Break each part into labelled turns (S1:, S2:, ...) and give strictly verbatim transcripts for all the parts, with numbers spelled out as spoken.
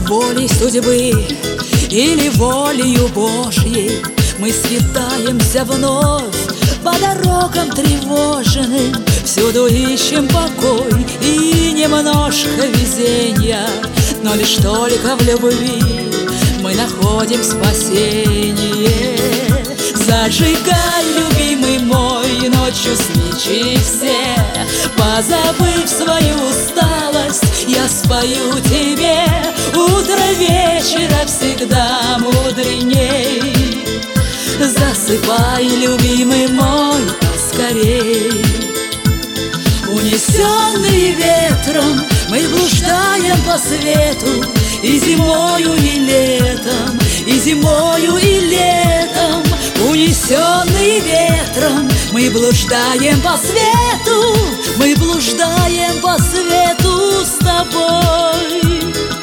S1: волей судьбы или волею Божьей мы скитаемся вновь по дорогам тревоженным, всюду ищем покой и немножко везения, но лишь только в любви мы находим спасение. Зажигай, любимый мой, ночью свечи все, позабыв свою усталость, я спою тебе. Утро вечера всегда мудреней. Засыпай, любимый мой, поскорей. Унесенные ветром мы блуждаем по свету, и зимою, и летом, и зимою, и летом. Унесенные ветром мы блуждаем по свету, мы блуждаем по свету с тобой.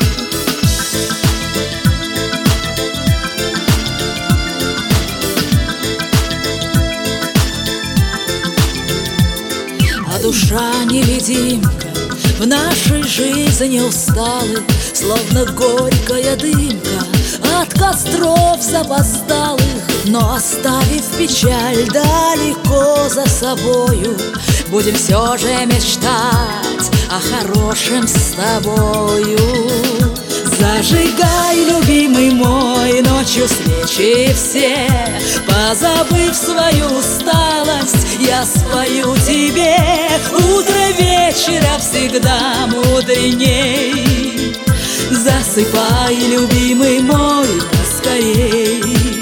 S1: А душа невидимка в нашей жизни усталой, словно горькая дымка от костров запоздалых. Но оставив печаль далеко за собою, будем все же мечтать о хорошем с тобою. Зажигай, любимый мой, ночью свечи все, позабыв свою усталость, я спою тебе. Утро вечера всегда мудреней. Засыпай, любимый мой, поскорей.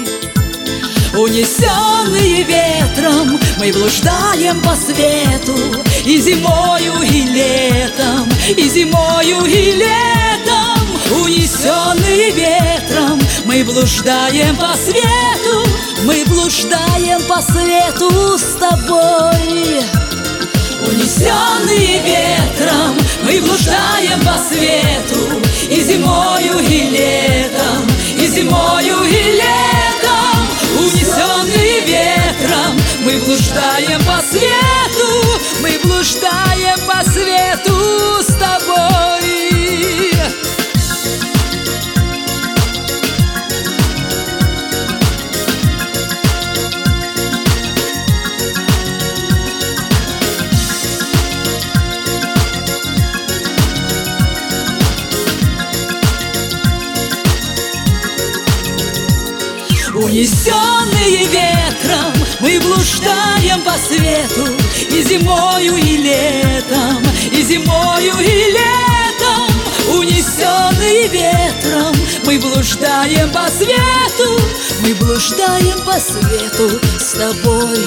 S1: Унесенные ветром мы блуждаем по свету, и зимою, и летом, и зимою, и летом. Унесенные ветром мы блуждаем по свету, мы блуждаем по свету с тобой. Унесенные ветром мы блуждаем по свету, и зимою, и летом, и зимою, и летом. Унесенные ветром мы блуждаем по свету, мы блуждаем по свету с тобой. Унесенные ветром мы блуждаем по свету, и зимою, и летом, и зимою, и летом. Унесенные ветром мы блуждаем по свету, мы блуждаем по свету с тобой.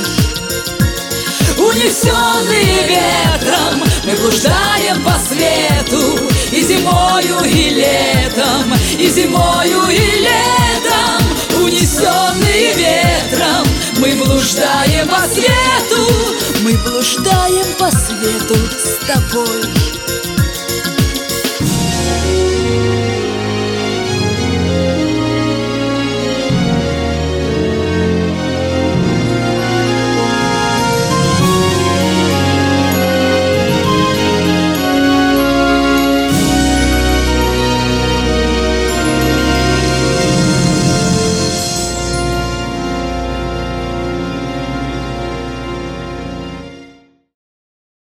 S1: Унесенные ветром мы блуждаем по свету, и зимою, и летом, и зимою, и летом. Унесенные ветром мы блуждаем по свету, мы блуждаем по свету с тобой.